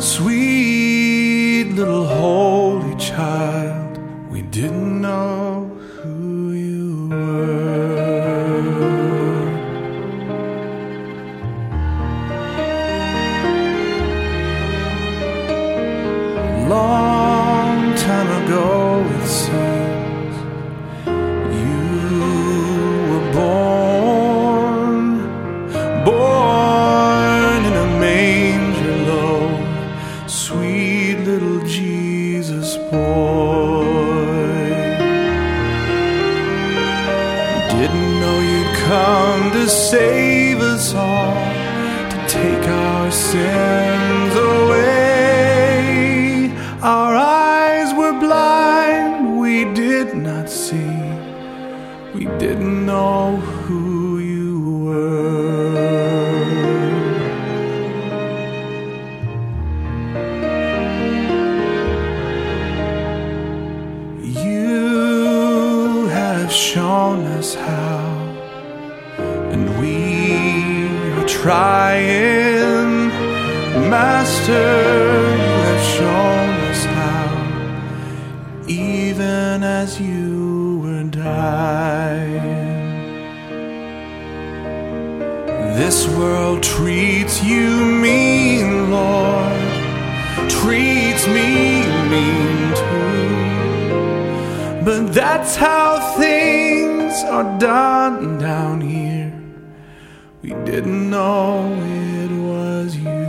Sweet little holy child, we didn't know who you were. Long time ago it seems you were born in a manger low, sweet little Jesus boy. Didn't know you'd come to save us all, to take our sins away. Our eyes were blind, we did not see, we didn't know who you were. You have shown us how, and we are trying. Master, you have shown us how, even as you were dying. This world treats you mean, Lord, treats me mean too. But that's how things are done down here. We didn't know it was you.